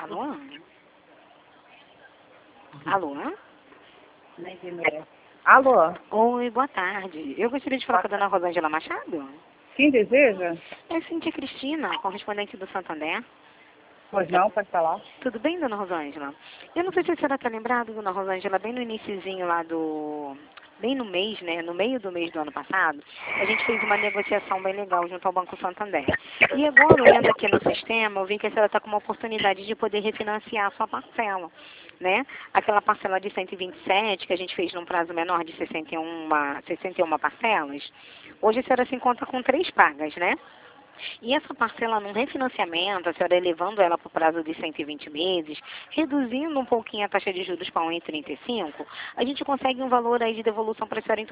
Alô? Alô? Alô? Oi, boa tarde. Eu gostaria de falar com a dona Rosângela Machado. Quem deseja? É Cíntia Cristina, correspondente do Santander. Pois não, pode falar. Tudo bem, dona Rosângela? Eu não sei se a senhora está lembrada, dona Rosângela, bem no iniciozinho lá do... Bem no mês, né? No meio do mês do ano passado, a gente fez uma negociação bem legal junto ao Banco Santander. E agora, olhando aqui no sistema, eu vi que a senhora está com uma oportunidade de poder refinanciar a sua parcela, né? Aquela parcela de 127 que a gente fez num prazo menor de 61 parcelas. Hoje a senhora se encontra com 3 pagas, né? E essa parcela num refinanciamento, a senhora elevando ela para o prazo de 120 meses, reduzindo um pouquinho a taxa de juros para 1,35, a gente consegue um valor aí de devolução para a senhora em torno